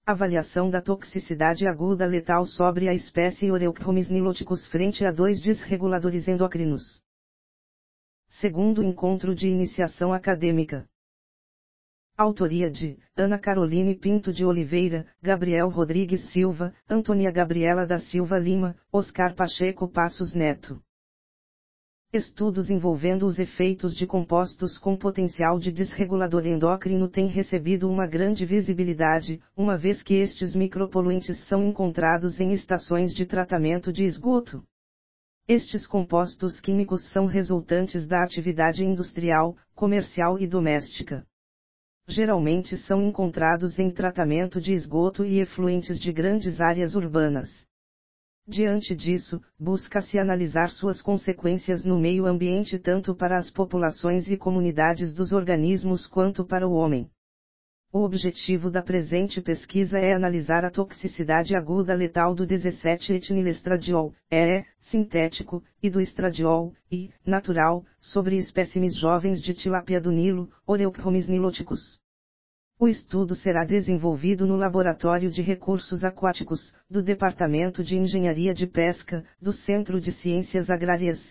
Avaliação da toxicidade aguda letal sobre a espécie Oreochromis niloticus frente a 2 desreguladores endócrinos. Segundo encontro de iniciação acadêmica. Autoria de Ana Caroline Pinto de Oliveira, Gabriel Rodrigues Silva, Antônia Gabriela da Silva Lima, Oscar Pacheco Passos Neto. Estudos envolvendo os efeitos de compostos com potencial de desregulador endócrino têm recebido uma grande visibilidade, uma vez que estes micropoluentes são encontrados em estações de tratamento de esgoto. Estes compostos químicos são resultantes da atividade industrial, comercial e doméstica. Geralmente são encontrados em tratamento de esgoto e efluentes de grandes áreas urbanas. Diante disso, busca-se analisar suas consequências no meio ambiente tanto para as populações e comunidades dos organismos quanto para o homem. O objetivo da presente pesquisa é analisar a toxicidade aguda letal do 17-etinilestradiol, sintético, e do estradiol, natural, sobre espécimes jovens de tilápia do Nilo, Oreochromis niloticus. O estudo será desenvolvido no Laboratório de Recursos Aquáticos, do Departamento de Engenharia de Pesca, do Centro de Ciências Agrárias,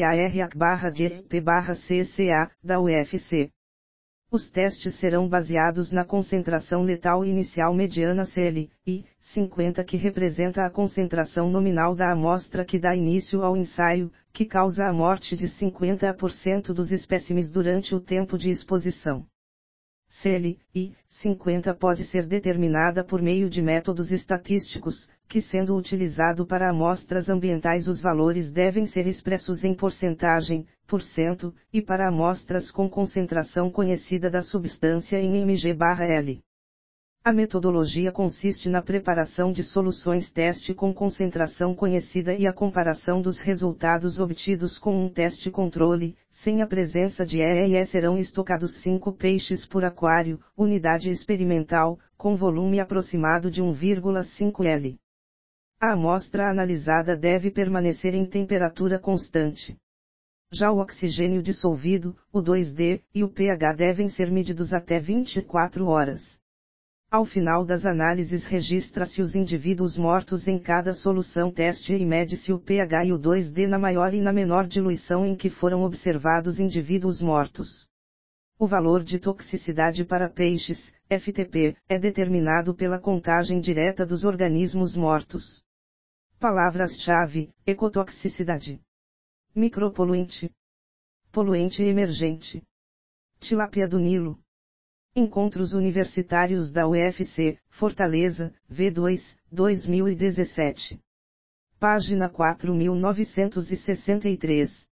LARAC-DP-CCA, da UFC. Os testes serão baseados na concentração letal inicial mediana CL, 50 que representa a concentração nominal da amostra que dá início ao ensaio, que causa a morte de 50% dos espécimes durante o tempo de exposição. CL, 50 pode ser determinada por meio de métodos estatísticos, que sendo utilizado para amostras ambientais os valores devem ser expressos em porcentagem, %, e para amostras com concentração conhecida da substância em mg/L. A metodologia consiste na preparação de soluções teste com concentração conhecida e a comparação dos resultados obtidos com um teste controle, sem a presença de EE serão estocados 5 peixes por aquário, unidade experimental, com volume aproximado de 1,5 L. A amostra analisada deve permanecer em temperatura constante. Já o oxigênio dissolvido, o 2D, e o pH devem ser medidos até 24 horas. Ao final das análises registra-se os indivíduos mortos em cada solução teste e mede-se o pH e o 2D na maior e na menor diluição em que foram observados indivíduos mortos. O valor de toxicidade para peixes, FTP, é determinado pela contagem direta dos organismos mortos. Palavras-chave: ecotoxicidade, micropoluente, poluente emergente, tilápia do Nilo. Encontros Universitários da UFC, Fortaleza, V2, 2017. Página 4963.